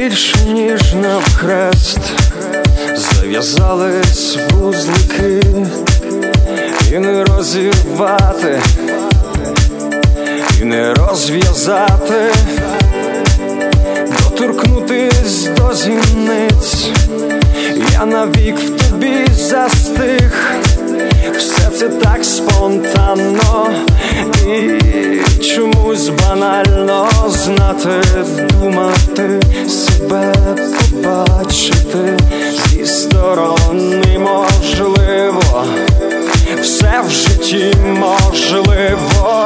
більше, ніж навхрест, зав'язались вузлики, і не розірвати, і не розв'язати, доторкнутись до зіниць. Я навік в тобі застиг, все це так спонтанно і чомусь банально. Знати, думати, себе побачити зі сторони можливо, все в житті можливо.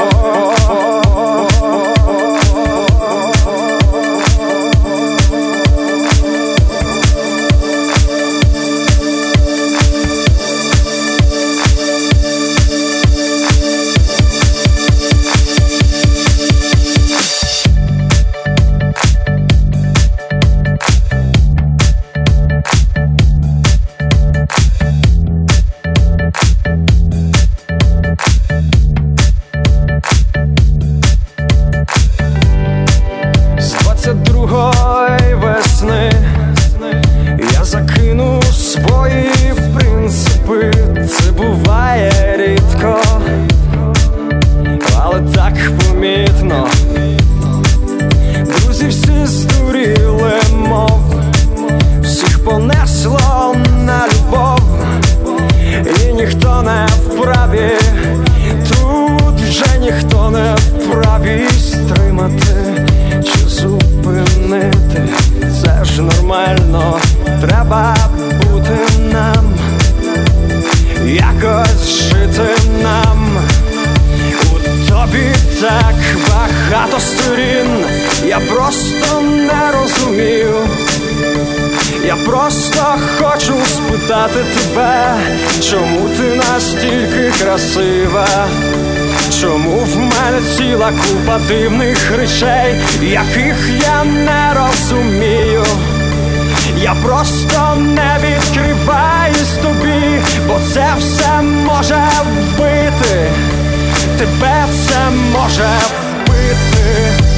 Другої весни я закину свої принципи. Це буває рідко, але так помітно. Друзі всі здуріли, мов всіх понесло на любов, і ніхто не вправі, тут вже ніхто не вправі стримати чи зупинити. Це ж нормально, треба бути нам, якось жити нам. У тобі так багато сторін, я просто не розумію. Я просто хочу спитати тебе, чому ти настільки красива? Чому в мене ціла купа дивних речей, яких я не розумію? Я просто не відкриваюсь тобі, бо це все може вбити. Тебе це може вбити.